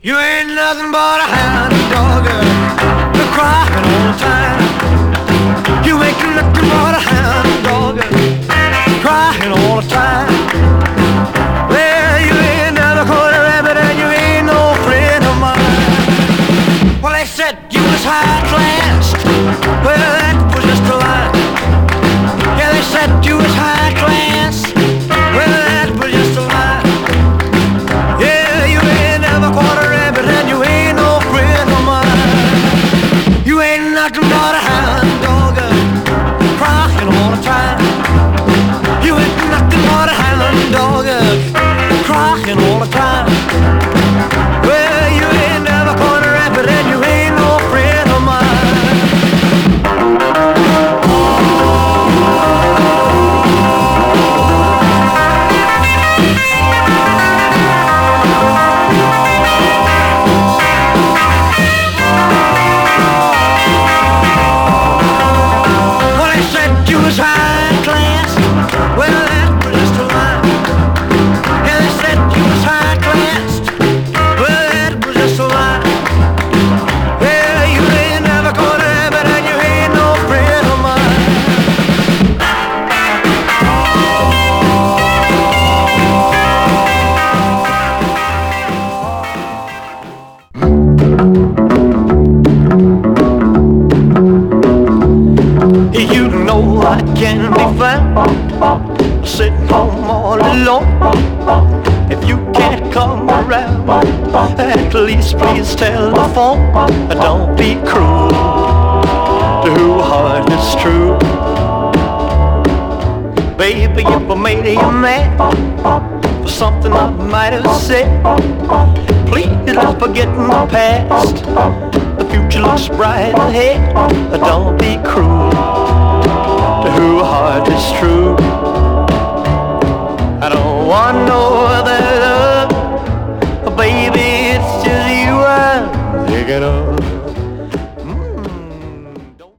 You ain't nothing but a hound dog, you're crying all the time. You ain't nothing but a hound dog, crying all the time. Well, you ain't never caught a rabbit and you ain't no friend of mine. Well, they said you was high class, well, that was just a lie. Yeah, they said you was high class, well, that was just a lie. Yeah, you ain't never caught a rabbit and you ain't no friend of mine. You ain't nothing but a hound dog, crying all the time. You ain't nothing but a hound dog, crying all the time. Well, you ain't never caught a rabbit and you ain't no friend of mine. Well, they said you was high class, well, that was just a lie. Yeah, they said you was high class, well, that was just a lie. Well, you ain't never caught a rabbit and you ain't no friend of mine. You know I can be found sitting home all alone. If you can't come around, at least please telephone. Don't be cruel to who heart is true. Baby, if I made you mad for something I might have said, please don't forget my past. The future looks bright ahead. Don't be cruel to who heart is true. I don't want no other love, baby, it's just you I'm thinking of.